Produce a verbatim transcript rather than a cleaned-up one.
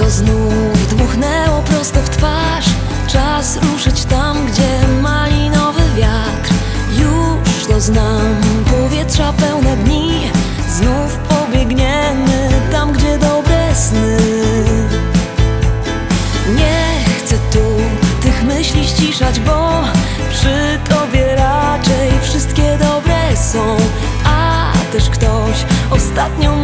to znów dmuchnęło prosto w twarz. Czas ruszyć tam, gdzie malinowy wiatr. Już to znam, powietrza pełne dni. Znów pobiegniemy tam, gdzie dobre sny. Nie chcę tu tych myśli ściszać, bo przy tobie raczej wszystkie dobre są. A też ktoś ostatnio